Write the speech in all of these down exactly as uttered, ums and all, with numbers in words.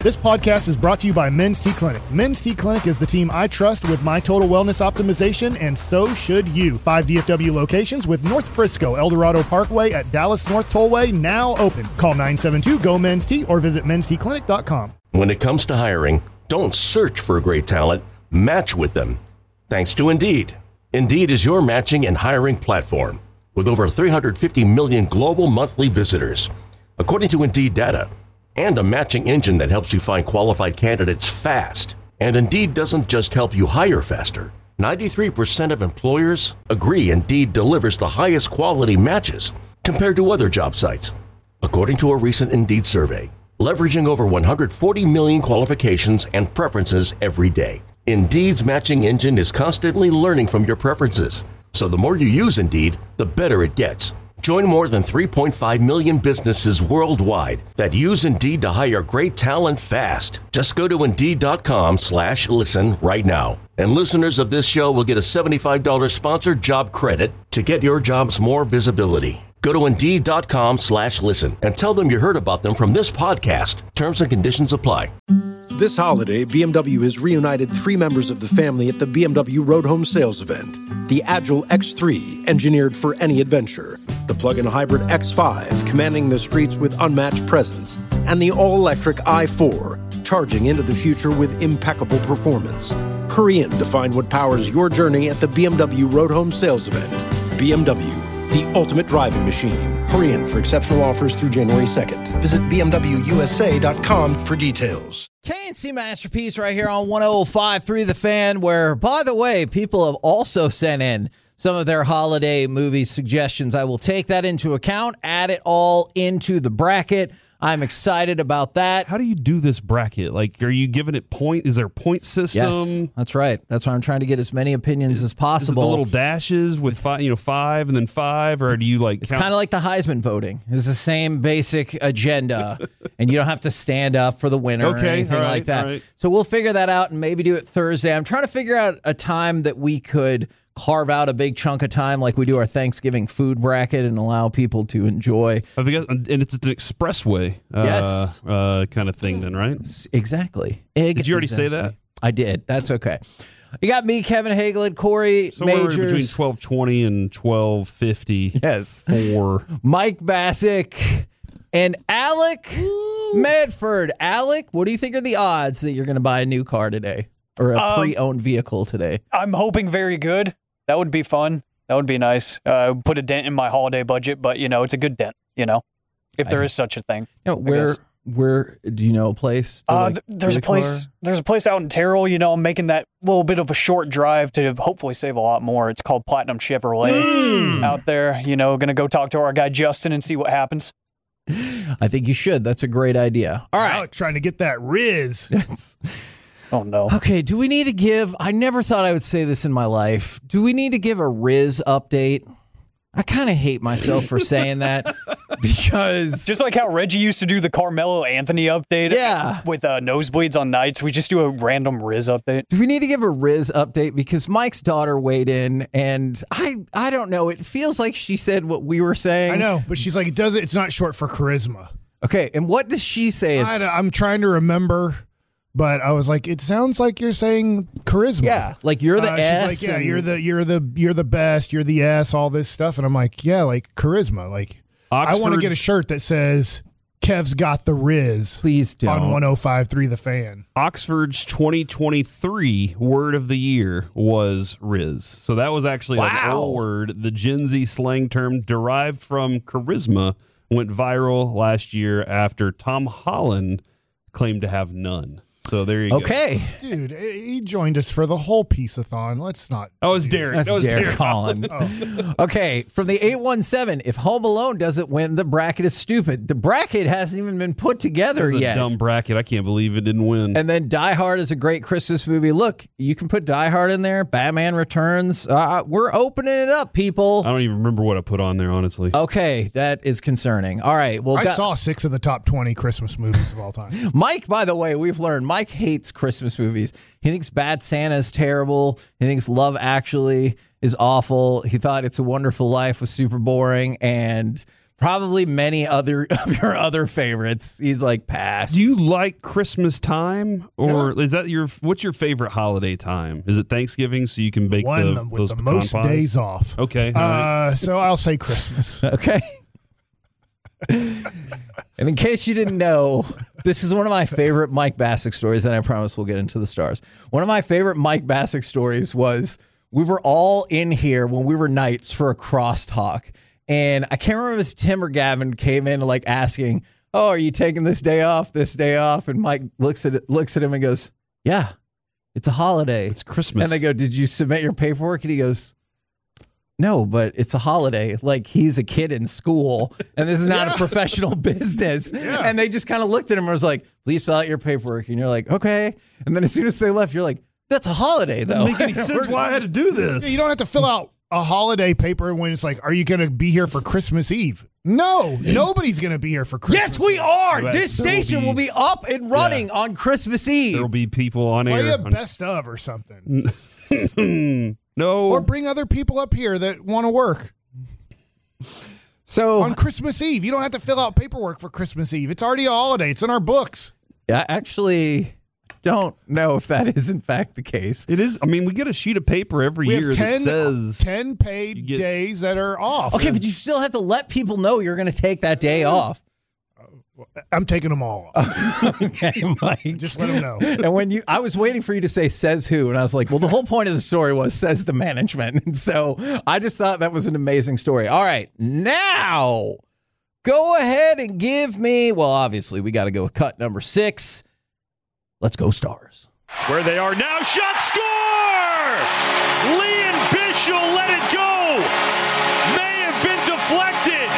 This podcast is brought to you by Men's T Clinic. Men's T Clinic is the team I trust with my total wellness optimization, and so should you. Five D F W locations with North Frisco, El Dorado Parkway at Dallas North Tollway now open. Call nine seven two, G O, M E N S T or visit mens t clinic dot com. When it comes to hiring, don't search for great talent, match with them. Thanks to Indeed. Indeed is your matching and hiring platform with over three hundred fifty million global monthly visitors, according to Indeed data, and a matching engine that helps you find qualified candidates fast. And Indeed doesn't just help you hire faster. ninety-three percent of employers agree Indeed delivers the highest quality matches compared to other job sites, according to a recent Indeed survey, leveraging over one hundred forty million qualifications and preferences every day. Indeed's matching engine is constantly learning from your preferences, so the more you use Indeed, the better it gets. Join more than three point five million businesses worldwide that use Indeed to hire great talent fast. Just go to Indeed.com slash listen right now. And listeners of this show will get a seventy-five dollars sponsored job credit to get your jobs more visibility. Go to Indeed.com slash listen and tell them you heard about them from this podcast. Terms and conditions apply. This holiday, B M W has reunited three members of the family at the B M W Road Home Sales Event. The Agile X three, engineered for any adventure. The plug-in hybrid X five, commanding the streets with unmatched presence. And the all-electric i four, charging into the future with impeccable performance. Hurry in to find what powers your journey at the B M W Road Home Sales Event. B M W, the ultimate driving machine. Hurry in for exceptional offers through January second. Visit b m w u s a dot com for details. K and C Masterpiece right here on one oh five point three The Fan, where, by the way, people have also sent in some of their holiday movie suggestions. I will take that into account, add it all into the bracket. I'm excited about that. How do you do this bracket? Like, are you giving it point? Is there a point system? Yes, that's right. That's why I'm trying to get as many opinions as possible. Is it the little dashes with five, you know, five and then five, or do you like? It's kind of like the Heisman voting. It's the same basic agenda, and you don't have to stand up for the winner okay, or anything right, like that. Right. So we'll figure that out and maybe do it Thursday. I'm trying to figure out a time that we could carve out a big chunk of time like we do our Thanksgiving food bracket and allow people to enjoy. I think, and it's an expressway uh, yes. uh, kind of thing then, right? Exactly. Egg did you already exactly. say that? I did. That's okay. You got me, Kevin Hagelin, Corey Somewhere Majors. between twelve twenty and twelve fifty. Yes. For Mike Bassick and Alec Ooh. Medford. Alec, what do you think are the odds that you're going to buy a new car today or a um, pre-owned vehicle today? I'm hoping very good. That would be fun. That would be nice. Uh, put a dent in my holiday budget, but, you know, it's a good dent, you know, if there I, is such a thing. You know, where, where, do you know a place? Uh, like, th- there's a place, car? there's a place out in Terrell, you know, I'm making that little bit of a short drive to hopefully save a lot more. It's called Platinum Chevrolet mm. out there, you know, going to go talk to our guy, Justin, and see what happens. I think you should. That's a great idea. All right. Alec trying to get that Riz. Oh, no. Okay, do we need to give, I never thought I would say this in my life. Do we need to give a Riz update? I kind of hate myself for saying that because... Just like how Reggie used to do the Carmelo Anthony update yeah. with uh, nosebleeds on nights, we just do a random Riz update. Do we need to give a Riz update? Because Mike's daughter weighed in, and I I don't know. It feels like she said what we were saying. I know, but she's like, it does it. It's not short for charisma. Okay, and what does she say? It's, I, I'm trying to remember... But I was like, it sounds like you're saying charisma. Yeah, like you're the uh, S. She's like, yeah, you're the you're the you're the best. You're the S. All this stuff, and I'm like, yeah, like charisma. Like Oxford's, I want to get a shirt that says Kev's got the Riz. Please don't. On one oh five point three The Fan. Oxford's twenty twenty-three word of the year was Riz. So that was actually wow. an old word. The Gen Z slang term derived from charisma went viral last year after Tom Holland claimed to have none. So there you okay. go. Okay. Dude, he joined us for the whole Peace-a-thon. Let's not. Oh, it's Derek. That's that was Derek Derek Holland. oh. Okay, from the eight one seven, if Home Alone doesn't win, the bracket is stupid. The bracket hasn't even been put together That's yet. a dumb bracket. I can't believe it didn't win. And then Die Hard is a great Christmas movie. Look, you can put Die Hard in there. Batman Returns. Uh, we're opening it up, people. I don't even remember what I put on there, honestly. Okay, that is concerning. All right. Well, I got- saw six of the top twenty Christmas movies of all time. Mike, by the way, we've learned Mike hates Christmas movies. He thinks Bad Santa is terrible. He thinks Love Actually is awful. He thought It's a Wonderful Life was super boring. And Probably many other of your other favorites. He's like, pass. Do you like Christmas time, or yeah. is that your? What's your favorite holiday time? Is it Thanksgiving, so you can bake One the, with those the pecan most pies? days off. Okay, uh, right. So I'll say Christmas. Okay. And in case you didn't know, this is one of my favorite Mike Bassick stories, and I promise we'll get into the stars. One of my favorite Mike Bassick stories was we were all in here when we were Knights for a crosstalk. And I can't remember if it was Tim or Gavin came in like asking, oh, are you taking this day off, this day off? And Mike looks at it, looks at him and goes, yeah, it's a holiday. It's Christmas. And they go, did you submit your paperwork? And he goes, no, but it's a holiday. Like he's a kid in school and this is not yeah. a professional business. Yeah. And they just kind of looked at him and was like, please fill out your paperwork. And you're like, okay. And then as soon as they left, you're like, that's a holiday though. Doesn't make any sense why I had to do this. You don't have to fill out a holiday paper when it's like, are you going to be here for Christmas Eve? No, nobody's going to be here for Christmas Yes, we Eve. are. But this station will be, will be up and running yeah. on Christmas Eve. There'll be people on Play air. a best of or something. No. Or bring other people up here that want to work. So on Christmas Eve, you don't have to fill out paperwork for Christmas Eve. It's already a holiday. It's in our books. Yeah, actually don't know if that is in fact the case. It is. I mean, we get a sheet of paper every we year have ten, that says ten paid get, days that are off. Okay, but you still have to let people know you're going to take that day off. I'm taking them all off. Okay, Mike. Just let them know. And when you, I was waiting for you to say says who, and I was like, well, the whole point of the story was says the management. And so I just thought that was an amazing story. All right, now go ahead and give me, well, obviously we got to go with cut number six. Let's go Stars. Where they are now, shot, score! Liam Bichsel let it go. May have been deflected.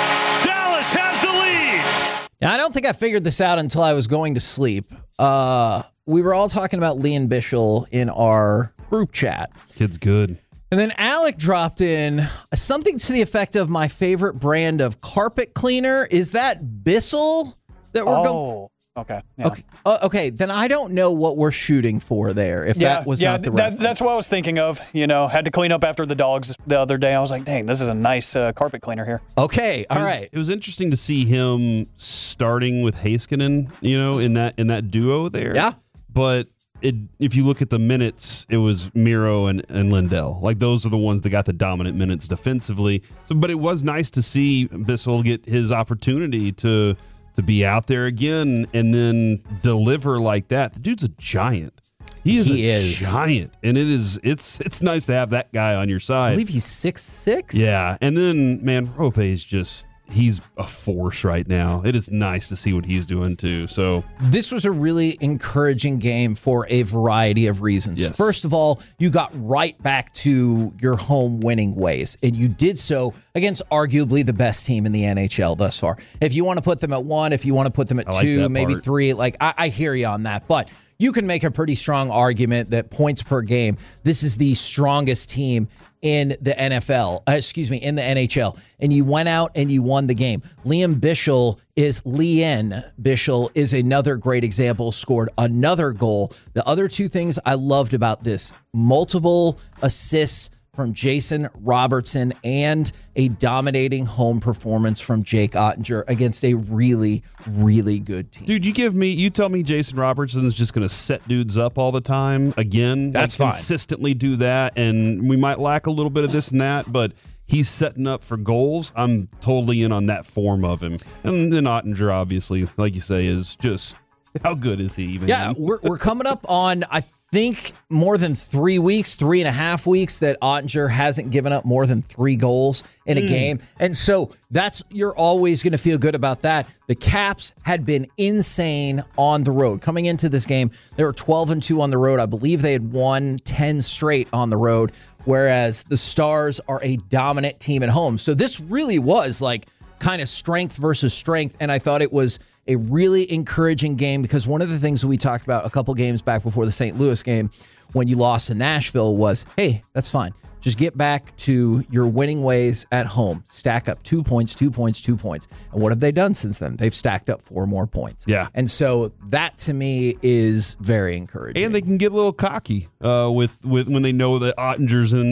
Dallas has the lead. Now, I don't think I figured this out until I was going to sleep. Uh, we were all talking about Liam Bichsel in our group chat. Kid's good. And then Alec dropped in something to the effect of my favorite brand of carpet cleaner. Is that Bissell that we're oh. going? Okay. Yeah. Okay. Uh, okay. Then I don't know what we're shooting for there. If yeah, that was yeah, not the that, reference. That's what I was thinking of. You know, had to clean up after the dogs the other day. I was like, dang, this is a nice uh, carpet cleaner here. Okay. All it was, right. It was interesting to see him starting with Heiskanen, you know, in that in that duo there. Yeah. But it, if you look at the minutes, it was Miro and, and Lindell. Like those are the ones that got the dominant minutes defensively. So, but it was nice to see Bissell get his opportunity to. to be out there again and then deliver like that. The dude's a giant. He is he a is. giant. And it is it's it's nice to have that guy on your side. I believe he's six six. Yeah. And then, man, Rope is just he's a force right now. It is nice to see what he's doing too. So this was a really encouraging game for a variety of reasons. Yes. First of all, you got right back to your home winning ways, and you did so against arguably the best team in the N H L thus far. If you want to put them at one, if you want to put them at I like two, that maybe part. three, like I, I hear you on that. But you can make a pretty strong argument that points per game, this is the strongest team in the N F L, uh, excuse me, in the N H L, and you went out and you won the game. Liam Bichsel is, Liam Bichsel is another great example, scored another goal. The other two things I loved about this, multiple assists from Jason Robertson and a dominating home performance from Jake Ottinger against a really, really good team. dude, you give me you tell me Jason Robertson's just gonna set dudes up all the time again. That's like, fine. Consistently do that, and we might lack a little bit of this and that, but he's setting up for goals. I'm totally in on that form of him. And then Ottinger, obviously, like you say, is just how good is he even? Yeah, we're we're coming up on I think more than three weeks, three and a half weeks that Ottinger hasn't given up more than three goals in a mm. game. And so that's, you're always going to feel good about that. The Caps had been insane on the road. Coming into this game, they were twelve and two on the road. I believe they had won ten straight on the road, whereas the Stars are a dominant team at home. So this really was like kind of strength versus strength. And I thought it was a really encouraging game because one of the things that we talked about a couple games back before the Saint Louis game when you lost to Nashville was, hey, that's fine. Just get back to your winning ways at home. Stack up two points, two points, two points. And what have they done since then? They've stacked up four more points. Yeah. And so that to me is very encouraging. And they can get a little cocky uh, with, with when they know that Ottinger's in net.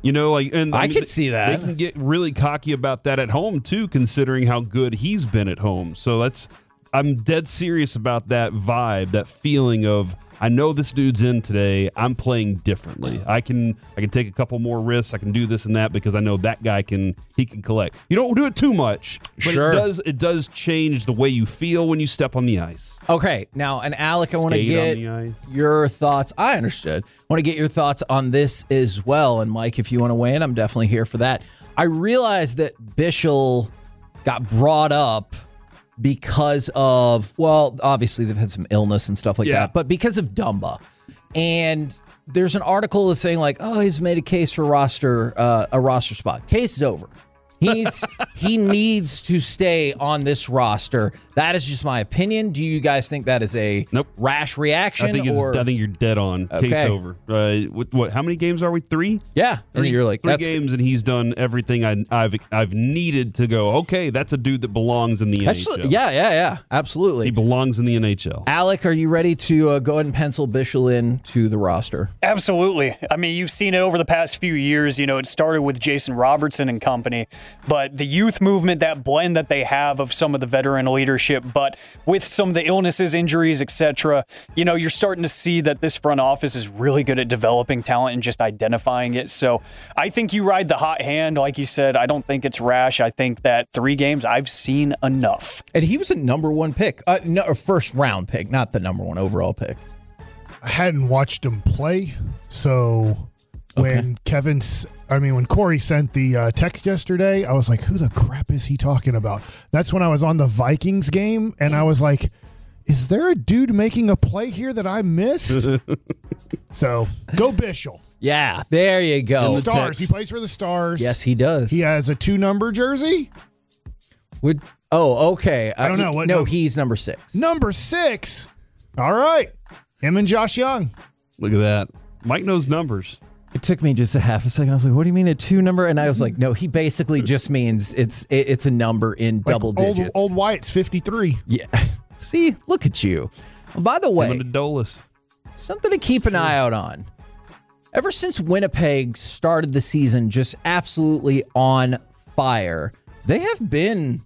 You know, like, and I mean, could see that. They can get really cocky about that at home too, considering how good he's been at home. So that's, I'm dead serious about that vibe, that feeling of, I know this dude's in today. I'm playing differently. I can I can take a couple more risks. I can do this and that because I know that guy can he can collect. You don't do it too much, but Sure. it does it does change the way you feel when you step on the ice. Okay, now, and Alec, I want to Skate on get the ice. your thoughts. I understood. I want to get your thoughts on this as well. And Mike, if you want to weigh in, I'm definitely here for that. I realized that Bischel got brought up because of, well, obviously they've had some illness and stuff like Yeah. that, but because of Dumba. And there's an article that's saying like, oh, he's made a case for roster, uh, a roster spot. Case is over. He needs he needs to stay on this roster. That is just my opinion. Do you guys think that is a Nope. rash reaction? I think it's, or I think you're dead on. Case Okay. over. Uh, what, what? How many games are we? Three. yeah, and Three, you're like three that's games, and he's done everything I, I've I've needed to go. Okay, that's a dude that belongs in the actually, N H L. yeah, yeah, yeah, absolutely. He belongs in the N H L. Alec, are you ready to uh, go ahead and pencil Bischel in to the roster? Absolutely. I mean, you've seen it over the past few years. You know, it started with Jason Robertson and company, but the youth movement, that blend that they have of some of the veteran leadership, but with some of the illnesses, injuries, et cetera, you know, you're starting to see that this front office is really good at developing talent and just identifying it. So I think you ride the hot hand. Like you said, I don't think it's rash. I think that three games, I've seen enough. And he was a number one pick, uh, no, a first round pick, not the number one overall pick. I hadn't watched him play, so when Kevin's, I mean, when Corey sent the uh, text yesterday, I was like, who the crap is he talking about? That's when I was on the Vikings game, and I was like, is there a dude making a play here that I missed? So, go Bischel. Yeah, there you go. Stars. He plays for the Stars. Yes, he does. He has a two-number jersey. Would oh, okay. I don't know. What, no, no. he's number six. Number six. All right. Him and Josh Young. Look at that. Mike knows numbers. It took me just a half a second. I was like, "What do you mean a two number?" And I was like, "No, he basically just means it's it, it's a number in Like double old, digits." Old Wyatt's fifty-three. Yeah. See, look at you. By the way, Him and Adolis. something to keep an eye out on. Ever since Winnipeg started the season just absolutely on fire, they have been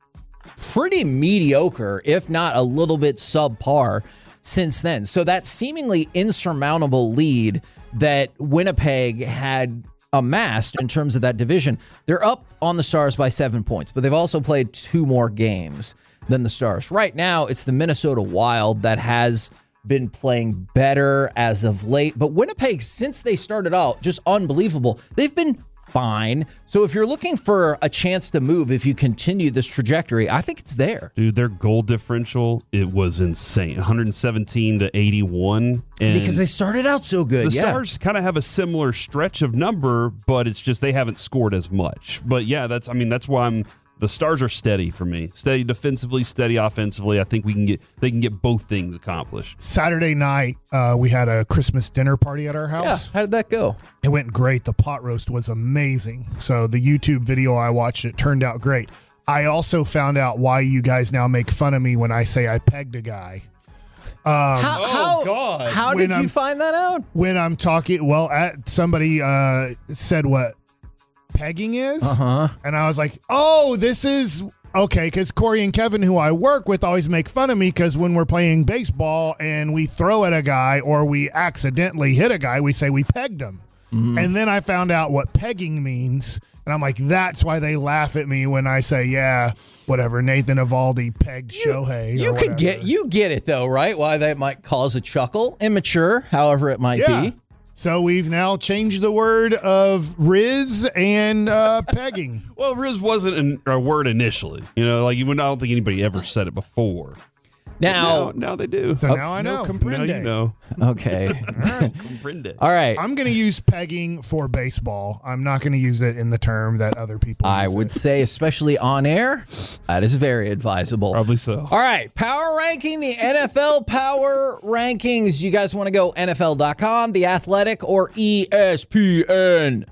pretty mediocre, if not a little bit subpar since then. So that seemingly insurmountable lead that Winnipeg had amassed in terms of that division, they're up on the Stars by seven points, but they've also played two more games than the Stars. Right now, it's the Minnesota Wild that has been playing better as of late, but Winnipeg, since they started out, just unbelievable. They've been fine. So if you're looking for a chance to move, if you continue this trajectory, I think it's there. Dude, their goal differential, it was insane. one seventeen to eighty-one. And Because they started out so good. the yeah. Stars kind of have a similar stretch of number, but it's just they haven't scored as much. But yeah, that's I mean, that's why I'm the Stars are steady for me. Steady defensively, steady offensively. I think we can get they can get both things accomplished. Saturday night, uh, we had a Christmas dinner party at our Yeah. house. How did that go? It went great. The pot roast was amazing. So the YouTube video I watched, it turned out great. I also found out why you guys now make fun of me when I say I pegged a guy. How, Oh, how, God. How When did you I'm- find that out? When I'm talking, well, at, somebody uh, said what pegging is. Uh-huh. And I was like, oh, this is okay. Because Corey and Kevin, who I work with, always make fun of me because when we're playing baseball and we throw at a guy or we accidentally hit a guy, we say we pegged him. Mm-hmm. And then I found out what pegging means. And I'm like, that's why they laugh at me when I say, yeah, whatever, Nathan Eovaldi pegged Shohei. You or could whatever. get you get it though, right? Why that might cause a chuckle. Immature, however it might Yeah. be. So we've now changed the word of Riz and uh, pegging. Well, Riz wasn't an, a word initially. You know, like you would I don't think anybody ever said it before. Now, Now, now they do. So now I know. Now Comprende. you know. okay. Comprende. All right. I'm going to use pegging for baseball. I'm not going to use it in the term that other people I use would it. say, especially on air, that is very advisable. Probably so. All right, power ranking, the N F L power rankings. You guys want to go N F L dot com, The Athletic, or E S P N?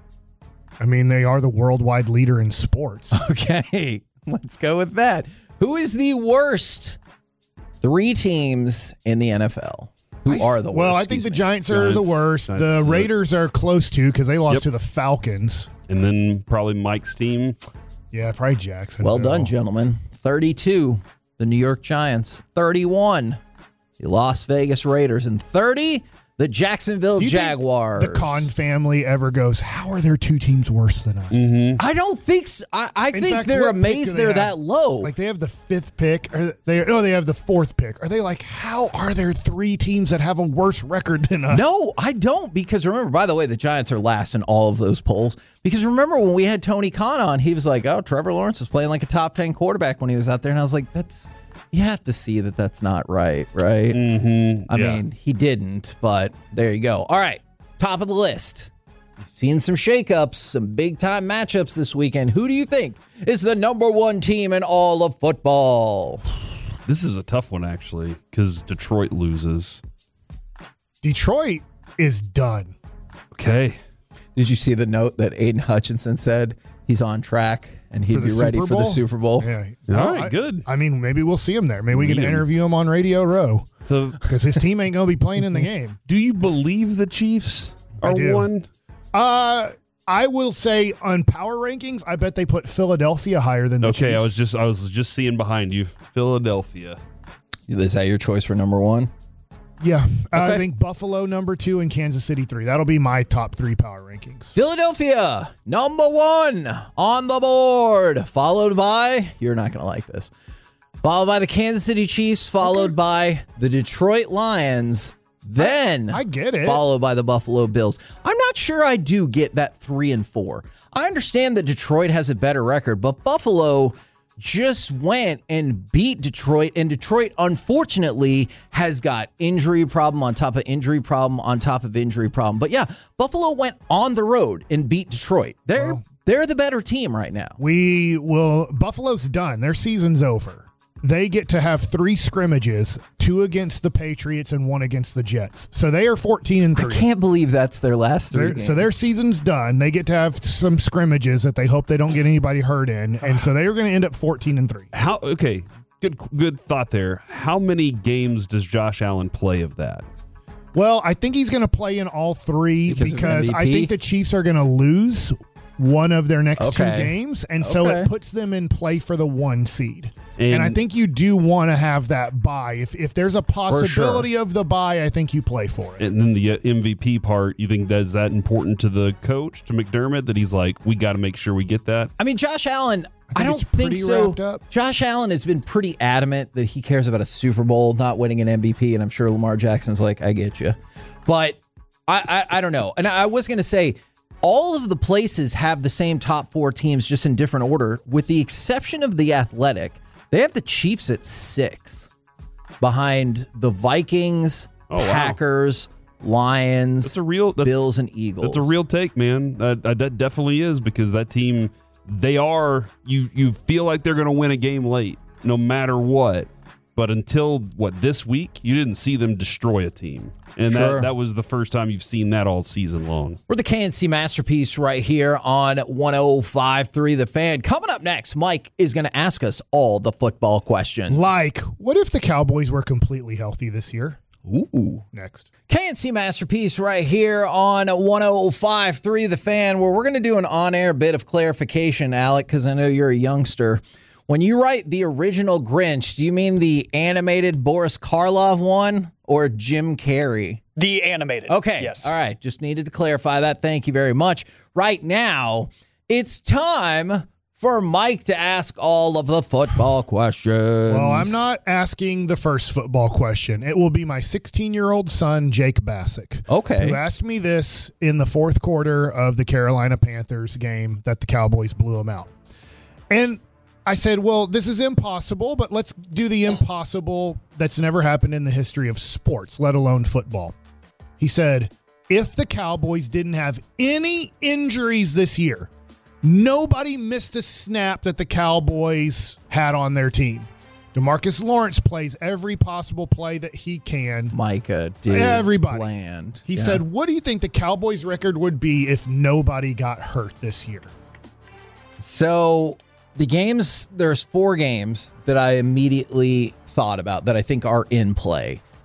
I mean, they are the worldwide leader in sports. Okay, let's go with that. Who is the worst three teams in the N F L? Who are the worst? Well, I think the me. Giants are Giants, the worst. Giants the are- Raiders are close to because they lost Yep. to the Falcons. And then probably Mike's team. Yeah, probably Jackson. Well done, gentlemen. thirty-two, the New York Giants. thirty-one, the Las Vegas Raiders. And thirty, the Jacksonville Do you think Jaguars. the Khan family ever goes, how are there two teams worse than us? Mm-hmm. I don't think so. I, I In think fact, they're what pick amazed do they they're have? that low. Like they have the fifth pick, or they oh they have the fourth pick. Are they like, how are there three teams that have a worse record than us? No, I don't. Because remember, by the way, the Giants are last in all of those polls. Because remember when we had Tony Khan on, he was like, oh, Trevor Lawrence was playing like a top ten quarterback when he was out there. And I was like, that's, you have to see that that's not right, right? Mm-hmm. I yeah. mean, he didn't, but there you go. All right, top of the list. You've seen some shakeups, some big-time matchups this weekend. Who do you think is the number one team in all of football? This is a tough one, actually, because Detroit loses. Detroit is done. Okay. Did you see the note that Aiden Hutchinson said he's on track and he'd For be the ready Super for the Bowl? Super Bowl? Yeah. All Well, right, I- good. I mean, maybe we'll see him there. Maybe we can Meet him. interview him on Radio Row The, because his team ain't going to be playing in the game. do you believe the Chiefs I are do. one? Uh, I will say on power rankings, I bet they put Philadelphia higher than the Okay, Chiefs. I was just I was just seeing behind you, Philadelphia. Is that your choice for number one? Yeah, I Okay. think Buffalo number two and Kansas City three. That'll be my top three power rankings. Philadelphia, number one on the board, followed by, you're not going to like this, followed by the Kansas City Chiefs, followed by the Detroit Lions, then I get it. followed by the Buffalo Bills. I'm not sure I do get that three and four. I understand that Detroit has a better record, but Buffalo just went and beat Detroit, and Detroit, unfortunately, has got injury problem on top of injury problem on top of injury problem. But yeah, Buffalo went on the road and beat Detroit. They're Well- they're the better team right now. We will. Buffalo's done. Their season's over. They get to have three scrimmages, two against the Patriots and one against the Jets. So they are fourteen and I three. can't believe that's their last three Their- games. so their season's done. They get to have some scrimmages that they hope they don't get anybody hurt in, and so they are going to end up fourteen and three. How okay, good good thought there. How many games does Josh Allen play of that? Well, I think he's going to play in all three Because of because I M V P? think the Chiefs are going to lose one of their next Okay. two games, and so Okay. it puts them in play for the one seed. And, And- I think you do want to have that bye. If if there's a possibility of the bye, I think you play for it. And then the uh, M V P part, you think that's that important to the coach, to McDermott, that he's like, we got to make sure we get that? I mean, Josh Allen, I, think don't it's think pretty so. wrapped up. Josh Allen has been pretty adamant that he cares about a Super Bowl, not winning an M V P, and I'm sure Lamar Jackson's like, I get you. But I, I, I don't know. And I was going to say, all of the places have the same top four teams, just in different order, with the exception of the Athletic. They have the Chiefs at six, behind the Vikings, Oh, wow. Packers, Lions, That's a real that's, Bills, and Eagles. That's a real take, man. That, that that definitely is, because that team, they are, you you feel like they're going to win a game late, no matter what. But until, what, this week, you didn't see them destroy a team. And Sure. that, that was the first time you've seen that all season long. We're the K N C Masterpiece right here on one oh five three The Fan. Coming up next, Mike is going to ask us all the football questions. Like, what if the Cowboys were completely healthy this year? Ooh. Next. K N C Masterpiece right here on one oh five three The Fan, where we're going to do an on-air bit of clarification, Alec, because I know you're a youngster. When you write the original Grinch, do you mean the animated Boris Karloff one or Jim Carrey? The animated. Okay. Yes. All right. Just needed to clarify that. Thank you very much. Right now, it's time for Mike to ask all of the football questions. Well, I'm not asking the first football question. It will be my sixteen-year-old son, Jake Bassick, Okay. who asked me this in the fourth quarter of the Carolina Panthers game that the Cowboys blew them out. And I said, well, this is impossible, but let's do the impossible that's never happened in the history of sports, let alone football. He said, if the Cowboys didn't have any injuries this year, nobody missed a snap that the Cowboys had on their team. DeMarcus Lawrence plays every possible play that he can. Micah, dude. Everybody. Bland. He Yeah. said, what do you think the Cowboys record would be if nobody got hurt this year? So the games, there's four games that I immediately thought about that I think are in play.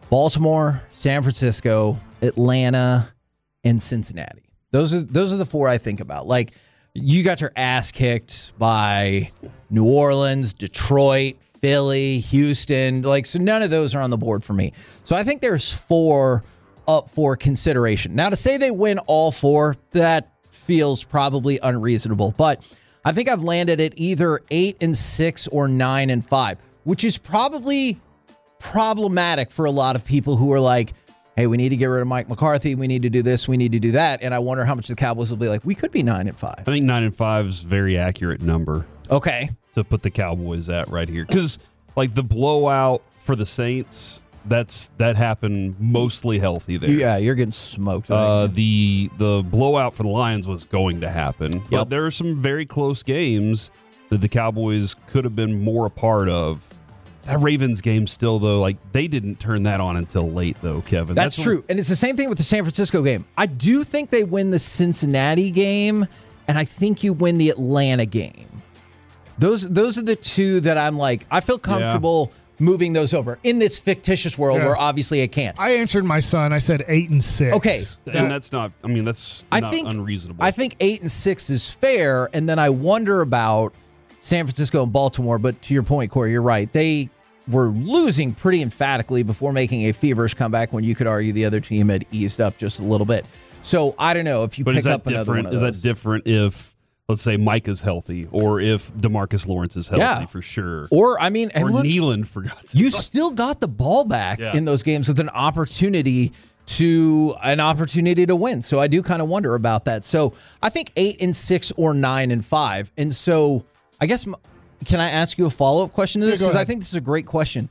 Baltimore, San Francisco, Atlanta, and Cincinnati. Those are those are the four I think about. Like, you got your ass kicked by New Orleans, Detroit, Philly, Houston. Like, so none of those are on the board for me. So I think there's four up for consideration. Now, to say they win all four, that feels probably unreasonable. But I think I've landed at either eight and six or nine and five, which is probably problematic for a lot of people who are like, hey, we need to get rid of Mike McCarthy. We need to do this. We need to do that. And I wonder how much the Cowboys will be like, we could be nine and five. I think nine and five is a very accurate number. Okay. To put the Cowboys at right here. Because, like, the blowout for the Saints, that's that happened mostly healthy there. Yeah, you're getting smoked. Uh, the the blowout for the Lions was going to happen. Yep. But there are some very close games that the Cowboys could have been more a part of. That Ravens game still, though, like, they didn't turn that on until late, though, Kevin. That's, That's true. What, and it's the same thing with the San Francisco game. I do think they win the Cincinnati game, and I think you win the Atlanta game. Those those are the two that I'm like, I feel comfortable yeah. moving those over in this fictitious world yeah. where obviously I can't. I answered my son. I said eight and six. Okay. And that's not, I mean, that's I not think, unreasonable. I think eight and six is fair, and then I wonder about San Francisco and Baltimore, but to your point, Corey, you're right. They were losing pretty emphatically before making a feverish comeback when you could argue the other team had eased up just a little bit. So I don't know if you but pick up another one of Is those. that different if, let's say, Micah's healthy or if DeMarcus Lawrence is healthy yeah. for sure? Or, I mean, and or look, Nealon forgot. You still got the ball back yeah. in those games with an opportunity to an opportunity to win. So I do kind of wonder about that. So I think eight and six or nine and five. And so I guess, can I ask you a follow-up question to this? Because yeah, I think this is a great question.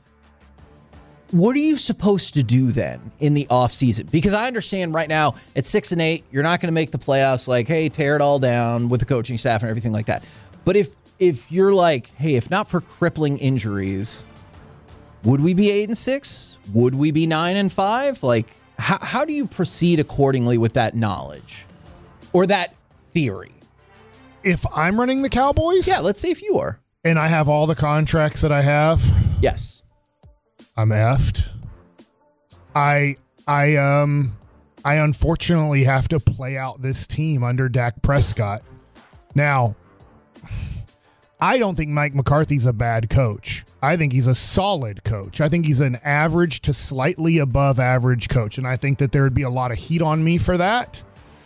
What are you supposed to do then in the offseason? Because I understand right now at six and eight, you're not going to make the playoffs. Like, hey, tear it all down with the coaching staff and everything like that. But if if you're like, hey, if not for crippling injuries, would we be eight and six? Would we be nine and five? Like, how how do you proceed accordingly with that knowledge or that theory? If I'm running the Cowboys, yeah, let's see if you are, and I have all the contracts that I have. Yes. I'm effed. I I um I unfortunately have to play out this team under Dak Prescott. Now, I don't think Mike McCarthy's a bad coach. I think he's a solid coach. I think he's an average to slightly above average coach, and I think that there would be a lot of heat on me for that.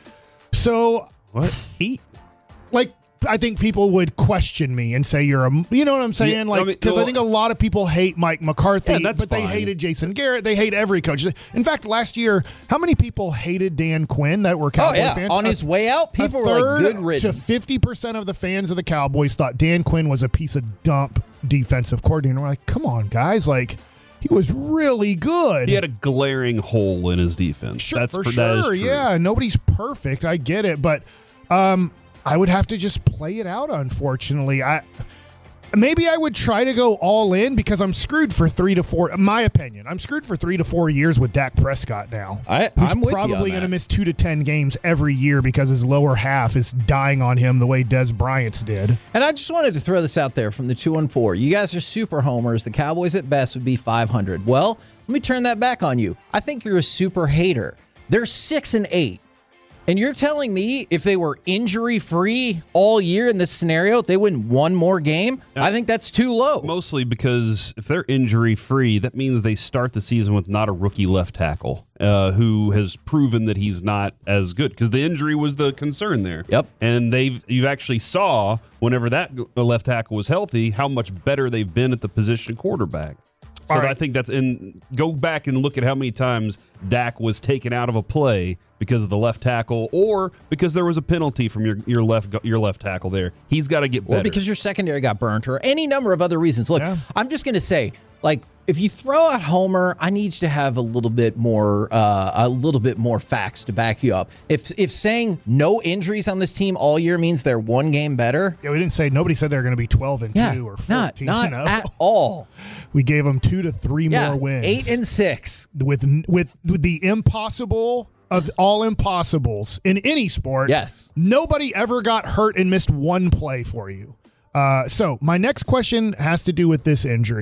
So, what heat? Like, I think people would question me and say you're a, you know what I'm saying? Yeah, like, I mean, because well, I think a lot of people hate Mike McCarthy, yeah, that's but they fine. hated Jason Garrett. They hate every coach. In fact, last year, how many people hated Dan Quinn that were Cowboy oh, yeah. fans? On a, his way out, people were like, good riddance. To fifty percent of the fans of the Cowboys thought Dan Quinn was a piece of dump defensive coordinator. We're like, come on, guys. Like, he was really good. He had a glaring hole in his defense. Sure, That's for, for sure. that is true. Yeah, nobody's perfect. I get it, but um, I would have to just play it out. Unfortunately, I maybe I would try to go all in because I'm screwed for three to four. In my opinion, I'm screwed for three to four years with Dak Prescott now. I, who's I'm with probably going to miss two to ten games every year because his lower half is dying on him the way Dez Bryant's did. And I just wanted to throw this out there from the two and four. You guys are super homers. The Cowboys at best would be five hundred. Well, let me turn that back on you. I think you're a super hater. They're six and eight. And you're telling me if they were injury-free all year in this scenario, they win one more game? Yeah. I think that's too low. Mostly because if they're injury-free, that means they start the season with not a rookie left tackle uh, who has proven that he's not as good because the injury was the concern there. Yep. And they've you've actually saw whenever that left tackle was healthy how much better they've been at the position quarterback. So right. I think that's in. Go back and look at how many times Dak was taken out of a play because of the left tackle, or because there was a penalty from your, your left your left tackle there. He's got to get better. Or because your secondary got burnt, or any number of other reasons. Look, yeah. I'm just going to say, like, if you throw out Homer, I need you to have a little bit more, uh, a little bit more facts to back you up. If if saying no injuries on this team all year means they're one game better, yeah, we didn't say nobody said they're going to be twelve and yeah, two or fourteen. Not, not at all. We gave them two to three yeah, more wins. Eight and six with with, with the impossible of all impossibles in any sport. Yes, nobody ever got hurt and missed one play for you. Uh, so my next question has to do with this injury.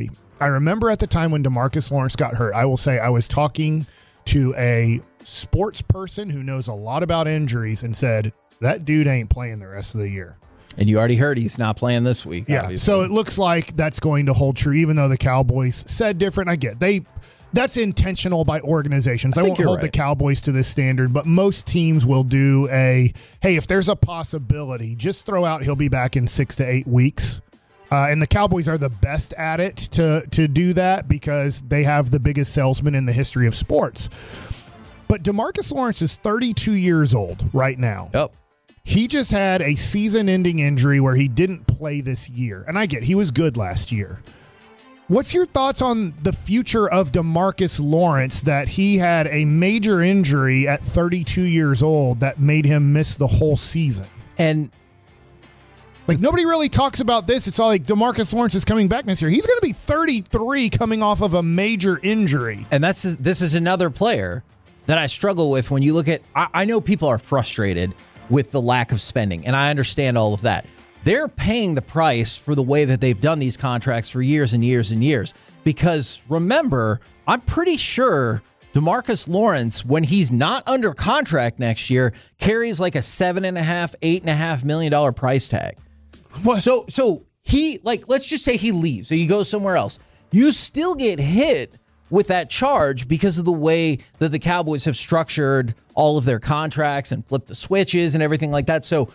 I remember at the time when DeMarcus Lawrence got hurt, I will say I was talking to a sports person who knows a lot about injuries and said, that dude ain't playing the rest of the year. And you already heard he's not playing this week. Yeah, obviously. So it looks like that's going to hold true, even though the Cowboys said different. I get they that's intentional by organizations. I, I won't hold right. the Cowboys to this standard, but most teams will do a, hey, if there's a possibility, just throw out he'll be back in six to eight weeks. Uh, and the Cowboys are the best at it to to do that because they have the biggest salesman in the history of sports. But DeMarcus Lawrence is thirty-two years old right now. Yep. He just had a season-ending injury where he didn't play this year. And I get he was good last year. What's your thoughts on the future of DeMarcus Lawrence that he had a major injury at thirty-two years old that made him miss the whole season? And like nobody really talks about this. It's all like DeMarcus Lawrence is coming back next year. He's going to be thirty-three coming off of a major injury. And that's this is another player that I struggle with when you look at I, I know people are frustrated with the lack of spending, and I understand all of that. They're paying the price for the way that they've done these contracts for years and years and years. Because remember, I'm pretty sure DeMarcus Lawrence, when he's not under contract next year, carries like a seven and a half, eight and a half million dollar price tag. What? So, so he like let's just say he leaves, so he goes somewhere else. You still get hit with that charge because of the way that the Cowboys have structured all of their contracts and flipped the switches and everything like that. So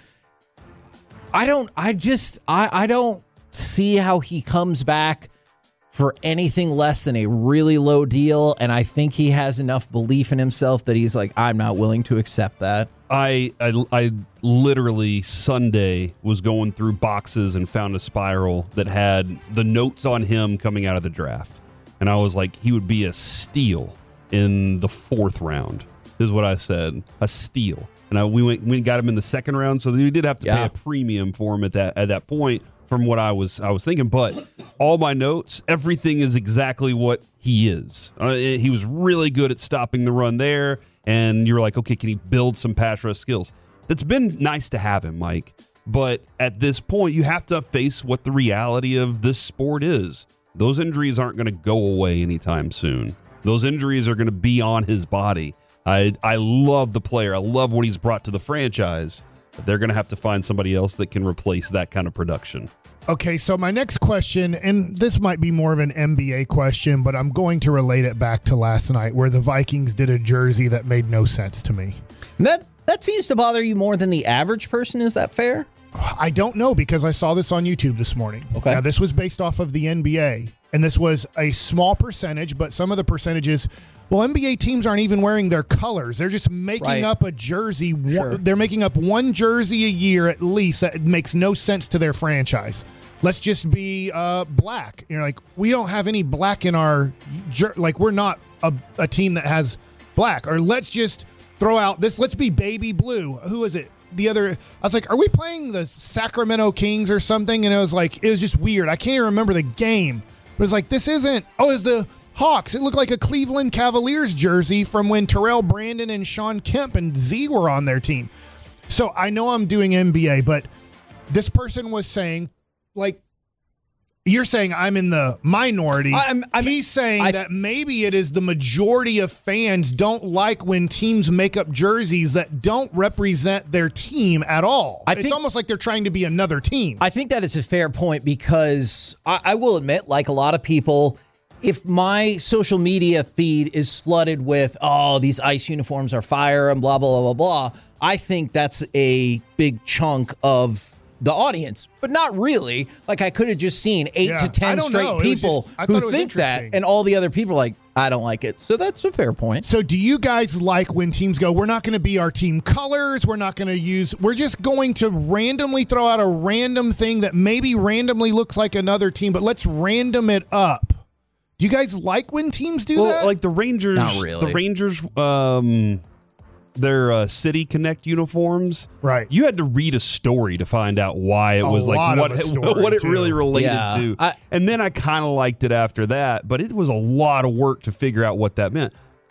I don't, I just, I, I don't see how he comes back for anything less than a really low deal. And I think he has enough belief in himself that he's like, I'm not willing to accept that. I, I, I literally Sunday was going through boxes and found a spiral that had the notes on him coming out of the draft. And I was like, he would be a steal in the fourth round, is what I said. A steal. And I, we went we got him in the second round, so we did have to yeah. pay a premium for him at that at that point from what I was I was thinking. But all my notes, everything is exactly what he is. Uh, he was really good at stopping the run there, and you're like, okay, can he build some pass rush skills? It's been nice to have him, Mike. But at this point, you have to face what the reality of this sport is. Those injuries aren't going to go away anytime soon. Those injuries are going to be on his body. I I love the player. I love what he's brought to the franchise. But they're going to have to find somebody else that can replace that kind of production. Okay, so my next question, and this might be more of an N B A question, but I'm going to relate it back to last night where the Vikings did a jersey that made no sense to me. That that seems to bother you more than the average person. Is that fair? I don't know because I saw this on YouTube this morning. Okay. Now, this was based off of the N B A, and this was a small percentage, but some of the percentages, well, N B A teams aren't even wearing their colors. They're just making right. up a jersey. Sure. They're making up one jersey a year at least that makes no sense to their franchise. Let's just be uh, black. You're like, we don't have any black in our jer- like we're not a, a team that has black. Or let's just throw out this. Let's be baby blue. Who is it? The other, I was like, are we playing the Sacramento Kings or something? And it was like, it was just weird. I can't even remember the game. But it's like, this isn't, oh, it's the Hawks. It looked like a Cleveland Cavaliers jersey from when Terrell Brandon and Sean Kemp and Z were on their team. So I know I'm doing N B A, but this person was saying, like, you're saying I'm in the minority. I'm, I'm, He's saying I, that maybe it is the majority of fans don't like when teams make up jerseys that don't represent their team at all. I it's think, almost like they're trying to be another team. I think that is a fair point because I, I will admit, like a lot of people, if my social media feed is flooded with, oh, these ICE uniforms are fire and blah, blah, blah, blah, blah, I think that's a big chunk of the audience, but not really. Like I could have just seen eight yeah, to ten straight people just, who think that, and all the other people are like, I don't like it. So that's a fair point. So do you guys like when teams go, we're not going to be our team colors, we're not going to use, we're just going to randomly throw out a random thing that maybe randomly looks like another team, but let's random it up. Do you guys like when teams do well, that? Like the Rangers, Not really. the Rangers, um, their uh, City Connect uniforms. Right. You had to read a story to find out why it A was like lot what of a it, story, what it too. really related Yeah. to. I- and then I kind of liked it after that, but it was a lot of work to figure out what that meant.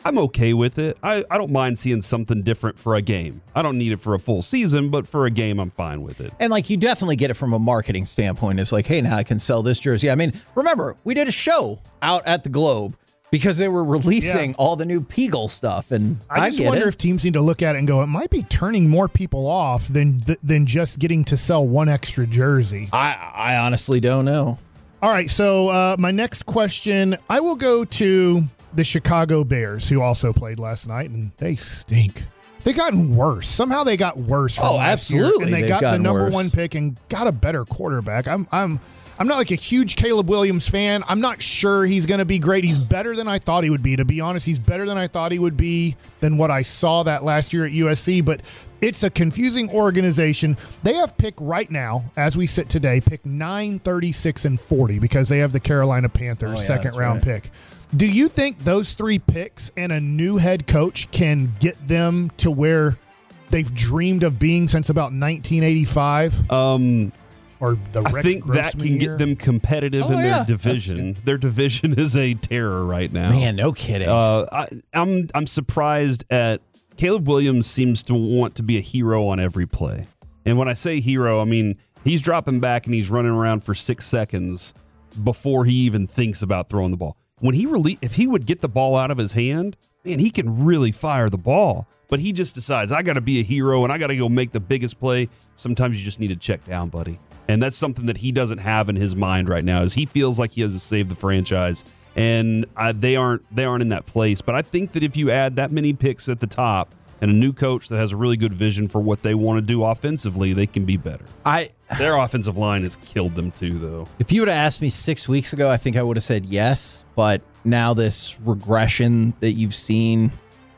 I'm okay with it. I, I don't mind seeing something different for a game. I don't need it for a full season, but for a game, I'm fine with it. And, like, you definitely get it from a marketing standpoint. It's like, hey, now I can sell this jersey. I mean, remember, we did a show out at the Globe because they were releasing yeah. all the new Peagle stuff. And I, I just get wonder it. if teams need to look at it and go, it might be turning more people off than than just getting to sell one extra jersey. I, I honestly don't know. All right, so uh, my next question, I will go to the Chicago Bears, who also played last night, and they stink. They gotten worse. Somehow they got worse from oh, last year, absolutely. and they They've got the number worse. one pick and got a better quarterback. I'm I'm I'm not like a huge Caleb Williams fan. I'm not sure he's going to be great. He's better than I thought he would be. To be honest, he's better than I thought he would be than what I saw that last year at U S C, but it's a confusing organization. They have pick right now, as we sit today, pick nine, thirty-six, and forty because they have the Carolina Panthers oh, yeah, second round right. pick. Do you think those three picks and a new head coach can get them to where they've dreamed of being since about nineteen eighty-five? Um, or the I Rex think Grossman that can year? get them competitive Oh, in yeah. their division. Their division is a terror right now. Man, no kidding. Uh, I, I'm I'm surprised at Caleb Williams seems to want to be a hero on every play. And when I say hero, I mean he's dropping back and he's running around for six seconds before he even thinks about throwing the ball. When he rele- if he would get the ball out of his hand, man, he can really fire the ball. But he just decides, I got to be a hero and I got to go make the biggest play. Sometimes you just need to check down, buddy. And that's something that he doesn't have in his mind right now. Is he feels like he has to save the franchise, and uh, they aren't they aren't in that place. But I think that if you add that many picks at the top and a new coach that has a really good vision for what they want to do offensively, they can be better. I Their offensive line has killed them too, though. If you would have asked me six weeks ago, I think I would have said yes. But now this regression that you've seen,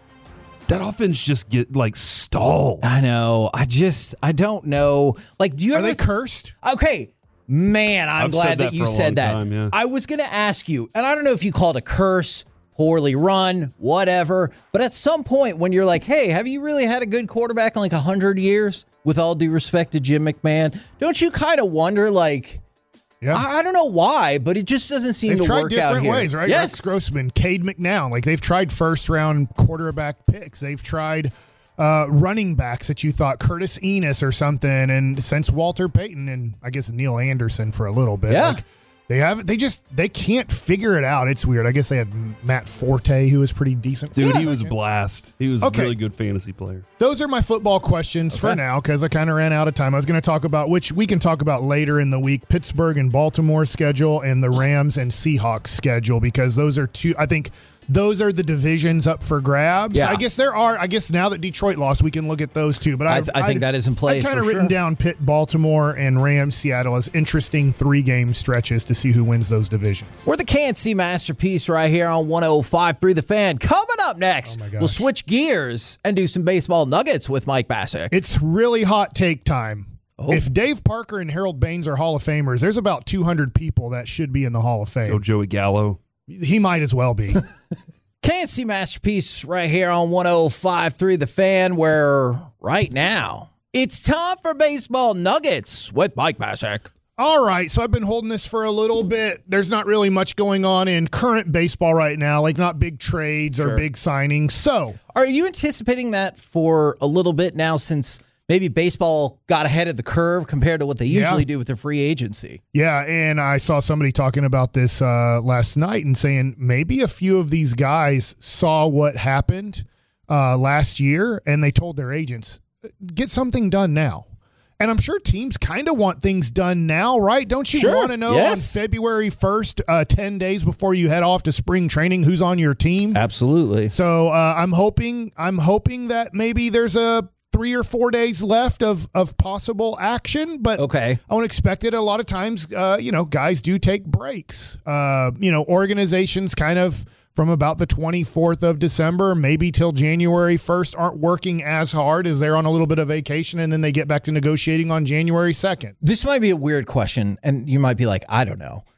that offense just get like stalled. I know. I just, I don't know. Like, do you Are ever they cursed? Okay. Man, I'm I've glad said that, that you for a said long that. time, yeah. I was going to ask you, and I don't know if you call it a curse, poorly run, whatever, but at some point when you're like, hey, have you really had a good quarterback in like one hundred years? With all due respect to Jim McMahon, don't you kind of wonder, like, Yeah. I, I don't know why, but it just doesn't seem They've to tried work out different here. ways, right? Yes. Rex Grossman, Cade McNown. Like, they've tried first-round quarterback picks. They've tried uh, running backs that you thought, Curtis Enos or something, and since Walter Payton and I guess Neil Anderson for a little bit. Yeah. Like, they have they just they can't figure it out. It's weird. I guess they had Matt Forte, who was pretty decent. Dude, Yeah. he was blast. He was Okay. a really good fantasy player. Those are my football questions for Okay. now because I kind of ran out of time. I was going to talk about, which we can talk about later in the week, Pittsburgh and Baltimore schedule and the Rams and Seahawks schedule, because those are two, I think those are the divisions up for grabs. Yeah. I guess there are, I guess now that Detroit lost, we can look at those two. But I I, th- I think that is in play I've kind of for written sure. down Pitt, Baltimore, and Rams, Seattle as interesting three-game stretches to see who wins those divisions. We're the Can't See Masterpiece right here on one oh five point three The Fan. Coming up next, Oh my gosh. we'll switch gears and do some baseball nuggets with Mike Bassick. It's really hot take time. Oh. If Dave Parker and Harold Baines are Hall of Famers, there's about two hundred people that should be in the Hall of Fame. Go Joey Gallo. He might as well be. Can't See Masterpiece right here on one oh five point three The Fan, where right now it's time for baseball nuggets with Mike Bassick. All right, so I've been holding this for a little bit. There's not really much going on in current baseball right now, like not big trades or Sure. big signings. So, Are you anticipating that for a little bit now, since maybe baseball got ahead of the curve compared to what they Yeah. usually do with their free agency? yeah, and I saw somebody talking about this uh, last night and saying maybe a few of these guys saw what happened uh, last year and they told their agents, get something done now. And I'm sure teams kind of want things done now, right? Don't you Sure, want to know yes. on February first, uh, ten days before you head off to spring training, who's on your team? Absolutely. So uh, I'm hoping I'm hoping that maybe there's a three or four days left of of possible action, but Okay. I don't expect it. A lot of times, uh, you know, guys do take breaks. Uh, you know, organizations kind of from about the twenty-fourth of December, maybe till January first, aren't working as hard as they're on a little bit of vacation, and then they get back to negotiating on January second. This might be a weird question, and you might be like, I don't know.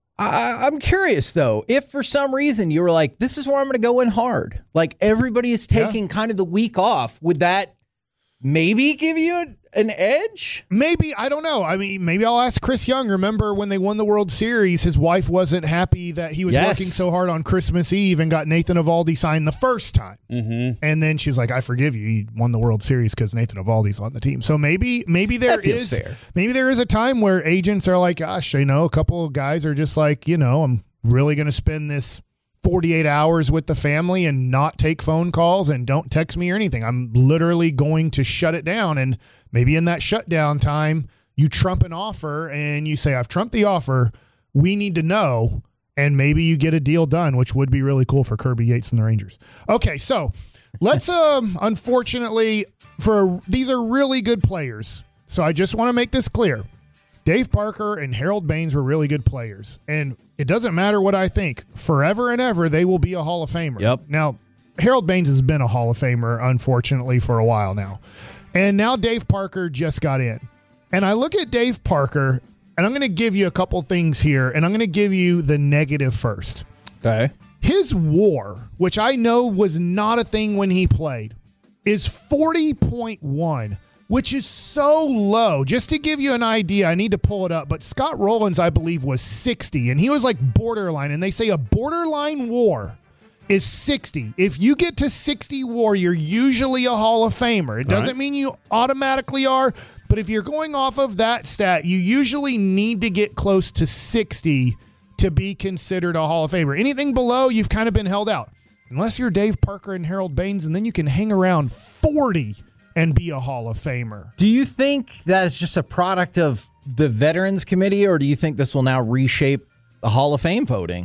I, I'm curious, though, if for some reason you were like, this is where I'm going to go in hard. Like everybody is taking kind of the week off. Would that maybe give you a, an edge? Maybe, I don't know. I mean, maybe I'll ask Chris Young. Remember when they won the World Series, his wife wasn't happy that he was Yes. working so hard on Christmas Eve and got Nathan Eovaldi signed the first time. Mm-hmm. And then she's like, I forgive you. You won the World Series because Nathan Eovaldi's on the team. So maybe maybe there That feels is fair. maybe there is a time where agents are like, gosh, you know, a couple of guys are just like, you know, I'm really going to spend this forty-eight hours with the family and not take phone calls and don't text me or anything. I'm literally going to shut it down. And maybe in that shutdown time, you trump an offer and you say, I've trumped the offer. We need to know. And maybe you get a deal done, which would be really cool for Kirby Yates and the Rangers. Okay, so let's, um, unfortunately, for these are really good players. So I just want to make this clear. Dave Parker and Harold Baines were really good players. And it doesn't matter what I think. Forever and ever, they will be a Hall of Famer. Yep. Now, Harold Baines has been a Hall of Famer, unfortunately, for a while now. And now Dave Parker just got in. And I look at Dave Parker, and I'm going to give you a couple things here, and I'm going to give you the negative first. Okay. His WAR, which I know was not a thing when he played, is forty point one. Which is so low. Just to give you an idea, I need to pull it up, but Scott Rowlands, I believe, was sixty, and he was like borderline, and they say a borderline WAR is sixty. If you get to sixty WAR, you're usually a Hall of Famer. It doesn't right. mean you automatically are, but if you're going off of that stat, you usually need to get close to sixty to be considered a Hall of Famer. Anything below, you've kind of been held out. Unless you're Dave Parker and Harold Baines, and then you can hang around forty and be a Hall of Famer. Do you think that is just a product of the Veterans Committee, or do you think this will now reshape the Hall of Fame voting?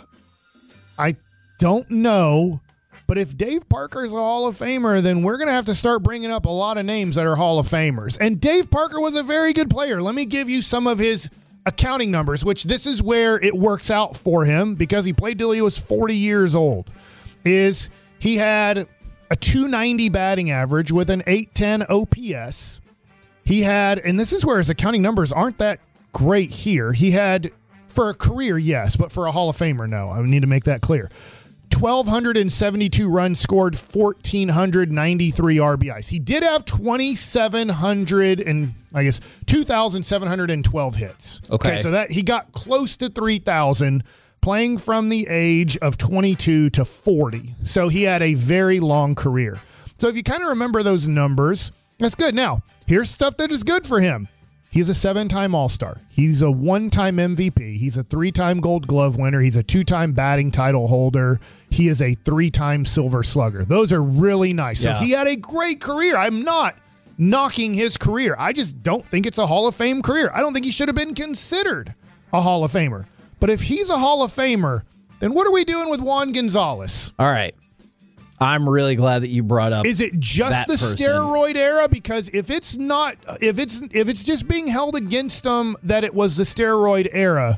I don't know, but if Dave Parker is a Hall of Famer, then we're going to have to start bringing up a lot of names that are Hall of Famers. And Dave Parker was a very good player. Let me give you some of his accounting numbers, which this is where it works out for him because he played till he was forty years old, is he had a two ninety batting average with an eight ten O P S. He had, and this is where his accounting numbers aren't that great here. He had, for a career, yes, but for a Hall of Famer, no. I need to make that clear. one thousand two hundred seventy-two runs scored, one thousand four hundred ninety-three R B Is. He did have twenty-seven hundred and, I guess, two thousand seven hundred twelve hits. Okay. So that he got close to three thousand. Playing from the age of twenty-two to forty. So he had a very long career. So if you kind of remember those numbers, that's good. Now, here's stuff that is good for him. He's a seven-time All-Star. He's a one-time M V P. He's a three-time Gold Glove winner. He's a two-time batting title holder. He is a three-time Silver Slugger. Those are really nice. Yeah. So he had a great career. I'm not knocking his career. I just don't think it's a Hall of Fame career. I don't think he should have been considered a Hall of Famer. But if he's a Hall of Famer, then what are we doing with Juan Gonzalez? All right. I'm really glad that you brought up. Is it just that the person. steroid era? Because if it's not, if it's if it's just being held against him that it was the steroid era,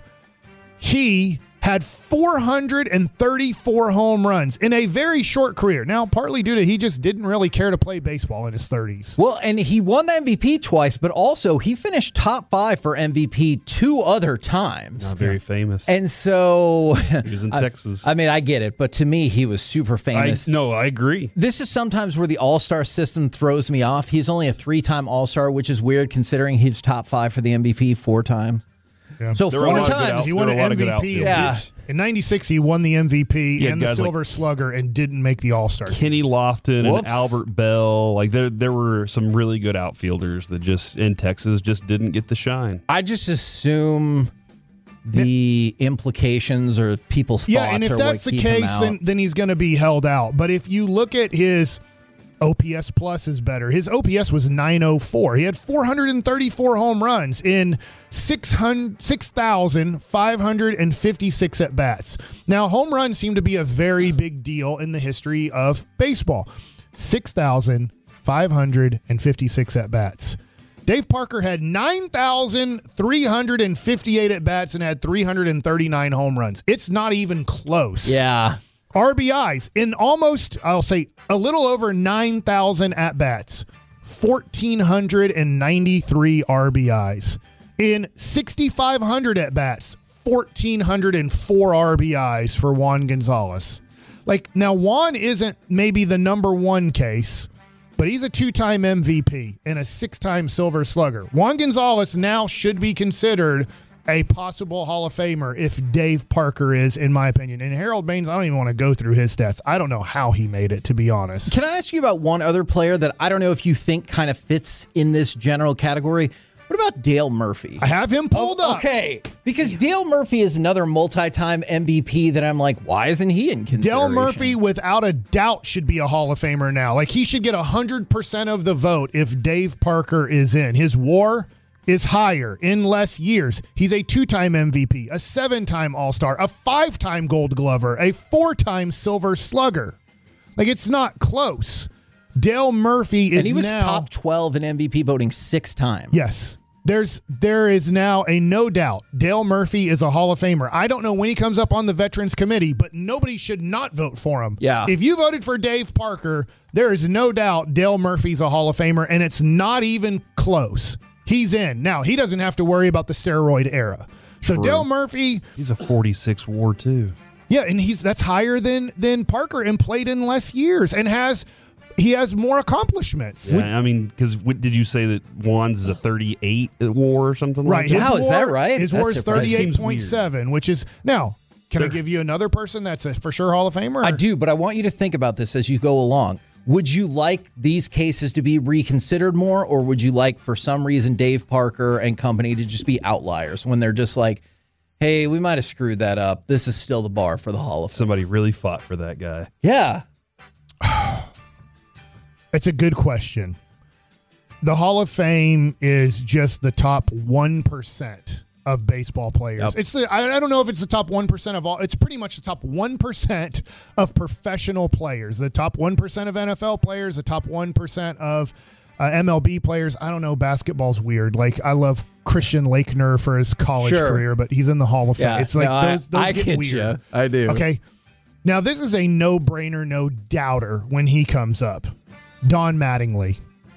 he had four hundred thirty-four home runs in a very short career. Now, partly due to he just didn't really care to play baseball in his thirties. Well, and he won the M V P twice, but also he finished top five for M V P two other times. Not very famous. And so He was in I, Texas. I mean, I get it, but to me, he was super I, famous. no, I agree. This is sometimes where the All-Star system throws me off. He's only a three-time All-Star, which is weird considering he's top five for the M V P four times. Yeah. So There were a four lot of good times. out- He there won were an a lot of good M V P. outfielders. Yeah. In ninety-six, he won the M V P Yeah, and the guys like- Silver Slugger and didn't make the All-Star team. Kenny Lofton Whoops. and Albert Bell. Like there there were some really good outfielders that just in Texas just didn't get the shine. I just assume the implications or people's Yeah, thoughts and if are that's what the keep him case, out. then, then he's going to be held out. But if you look at his O P S plus is better. His O P S was nine oh four. He had four hundred thirty-four home runs in six thousand five hundred fifty-six at-bats. Now, home runs seem to be a very big deal in the history of baseball. six thousand five hundred fifty-six at-bats. Dave Parker had nine thousand three hundred fifty-eight at-bats and had three hundred thirty-nine home runs. It's not even close. yeah. R B Is in almost, I'll say, a little over nine thousand at-bats, one thousand four hundred ninety-three R B Is. In six thousand five hundred at-bats, one thousand four hundred four R B Is for Juan Gonzalez. Like, now Juan isn't maybe the number one case, but he's a two-time M V P and a six-time Silver Slugger. Juan Gonzalez now should be considered a possible Hall of Famer if Dave Parker is, in my opinion. And Harold Baines, I don't even want to go through his stats. I don't know how he made it, to be honest. Can I ask you about one other player that I don't know if you think kind of fits in this general category? What about Dale Murphy? I have him pulled oh, up. Okay, because Dale Murphy is another multi-time M V P that I'm like, why isn't he in consideration? Dale Murphy, without a doubt, should be a Hall of Famer now. Like, he should get one hundred percent of the vote if Dave Parker is in. His WAR is higher in less years. He's a two-time M V P, a seven-time All-Star, a five-time Gold Glover, a four-time Silver Slugger. Like, it's not close. Dale Murphy is now... And he was now, top twelve in M V P voting six times. Yes. There's there is now a no doubt Dale Murphy is a Hall of Famer. I don't know when he comes up on the Veterans Committee, but nobody should not vote for him. Yeah. If you voted for Dave Parker, there is no doubt Dale Murphy's a Hall of Famer, and it's not even close. He's in. Now, he doesn't have to worry about the steroid era. So True. Dale Murphy... He's a forty-six WAR, too. Yeah, and he's that's higher than than Parker and played in less years and has... He has more accomplishments. Yeah, I mean, because did you say that Juan's is a thirty-eight WAR or something right. like that? Wow, is that right? His That's WAR is surprising. thirty-eight point seven, which is... Now, can I give you another person that's a for sure Hall of Famer? I do, but I want you to think about this as you go along. Would you like these cases to be reconsidered more, or would you like, for some reason, Dave Parker and company to just be outliers when they're just like, hey, we might have screwed that up. This is still the bar for the Hall of Fame. Somebody really fought for that guy. Yeah. It's a good question. The Hall of Fame is just the top one percent of baseball players. Yep. It's the, I, I don't know if it's the top one percent of all. It's pretty much the top one percent of professional players. The top one percent of N F L players, the top one percent of uh, M L B players. I don't know. Basketball's weird. Like, I love Christian Laettner for his college Sure. career, but he's in the Hall of Fame. Yeah. It's like No, those, those I, I get get weird. you. I do. Okay. Now, this is a no-brainer, no-doubter when he comes up. Don Mattingly.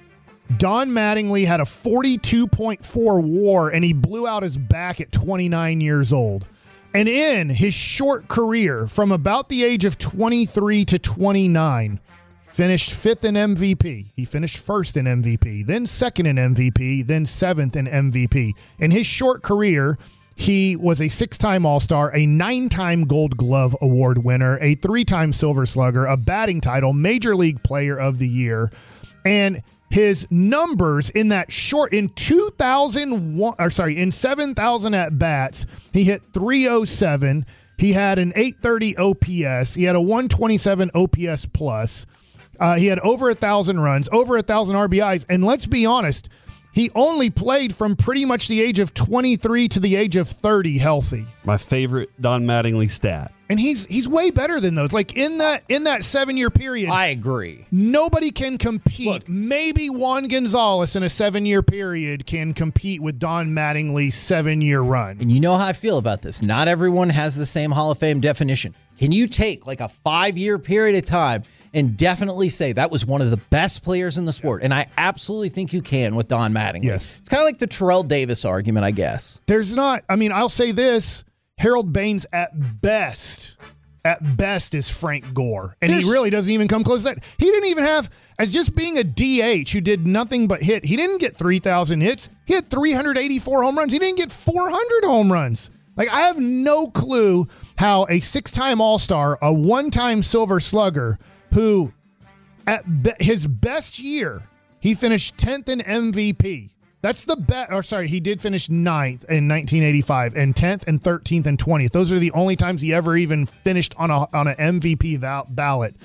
Don Mattingly had a forty-two point four WAR, and he blew out his back at twenty-nine years old. And in his short career, from about the age of twenty-three to twenty-nine, finished fifth in M V P. He finished first in M V P, then second in M V P, then seventh in M V P. In his short career, he was a six-time All-Star, a nine-time Gold Glove Award winner, a three-time Silver Slugger, a batting title, Major League Player of the Year, and his numbers in that short in two thousand one, or sorry, in seven thousand at bats, he hit three oh seven. He had an eight thirty O P S. He had a one twenty-seven O P S plus. Uh, he had over a thousand runs, over a thousand R B Is, and let's be honest. He only played from pretty much the age of twenty-three to the age of thirty healthy. My favorite Don Mattingly stat. And he's he's way better than those. Like, in that in that seven-year period, I agree. nobody can compete. Look. Maybe Juan Gonzalez in a seven-year period can compete with Don Mattingly's seven-year run. And you know how I feel about this. Not everyone has the same Hall of Fame definition. Can you take like a five-year period of time and definitely say that was one of the best players in the sport? And I absolutely think you can with Don Mattingly. Yes. It's kind of like the Terrell Davis argument, I guess. There's not, I mean, I'll say this. Harold Baines at best, at best is Frank Gore. And There's- he really doesn't even come close to that. He didn't even have, as just being a D H who did nothing but hit, he didn't get three thousand hits. He had three hundred eighty-four home runs. He didn't get four hundred home runs. Like, I have no clue how a six-time All-Star, a one-time Silver Slugger, who at be- his best year, he finished tenth in M V P. That's the best. Or sorry, he did finish ninth in nineteen eighty-five, and tenth and thirteenth and twentieth. Those are the only times he ever even finished on a on an M V P val- ballot.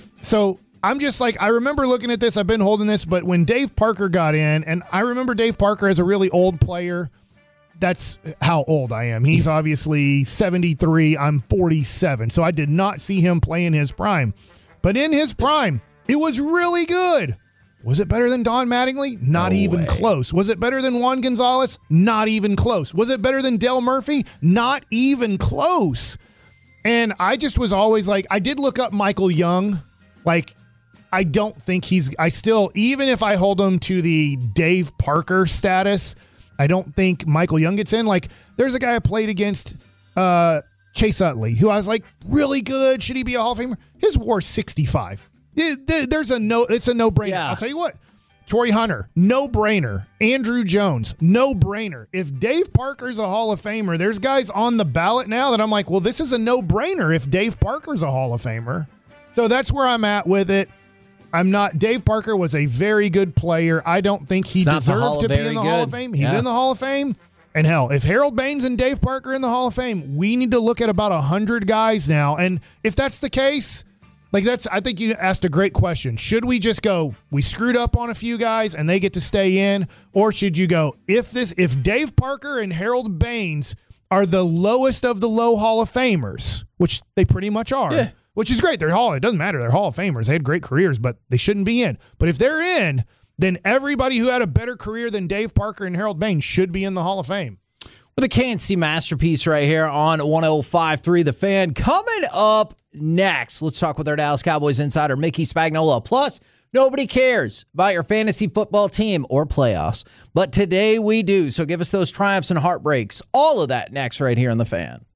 So I'm just like, I remember looking at this. I've been holding this, but when Dave Parker got in, and I remember Dave Parker as a really old player. That's how old I am. He's obviously seventy-three. I'm forty-seven. So I did not see him play in his prime. But in his prime, it was really good. Was it better than Don Mattingly? Not No even way. close. Was it better than Juan Gonzalez? Not even close. Was it better than Dale Murphy? Not even close. And I just was always like, I did look up Michael Young. Like, I don't think he's, I still, even if I hold him to the Dave Parker status, I don't think Michael Young gets in. Like, there's a guy I played against, uh, Chase Utley, who I was like, really good. Should he be a Hall of Famer? His WAR is sixty-five. it, there's a no. It's a no-brainer. Yeah. I'll tell you what. Torrey Hunter, no-brainer. Andrew Jones, no-brainer. If Dave Parker's a Hall of Famer, there's guys on the ballot now that I'm like, well, this is a no-brainer if Dave Parker's a Hall of Famer. So that's where I'm at with it. I'm not. Dave Parker was a very good player. I don't think he deserved to be in the Hall of Fame. He's yeah. in the Hall of Fame. And hell, if Harold Baines and Dave Parker are in the Hall of Fame, we need to look at about one hundred guys now. And if that's the case, like that's, I think you asked a great question. Should we just go, we screwed up on a few guys and they get to stay in? Or should you go, if this, if Dave Parker and Harold Baines are the lowest of the low Hall of Famers, which they pretty much are, yeah. which is great. They're Hall, it doesn't matter. They're Hall of Famers. They had great careers, but they shouldn't be in. But if they're in, then everybody who had a better career than Dave Parker and Harold Baines should be in the Hall of Fame. With a K N C masterpiece right here on one oh five point three The Fan. Coming up next, let's talk with our Dallas Cowboys insider, Mickey Spagnola. Plus, nobody cares about your fantasy football team or playoffs, but today we do. So give us those triumphs and heartbreaks. All of that next right here on The Fan.